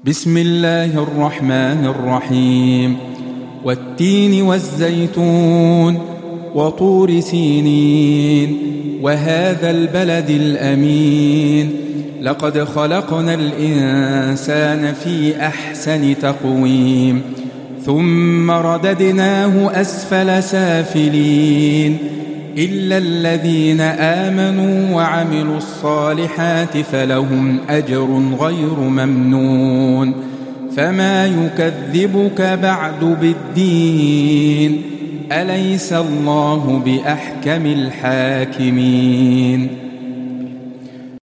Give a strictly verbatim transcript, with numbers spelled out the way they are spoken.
بسم الله الرحمن الرحيم والتين والزيتون وطور سينين وهذا البلد الأمين لقد خلقنا الإنسان في أحسن تقويم ثم رددناه أسفل سافلين إلا الذين آمنوا وعملوا الصالحات فلهم أجر غير ممنون فما يكذبك بعد بالدين أليس الله بأحكم الحاكمين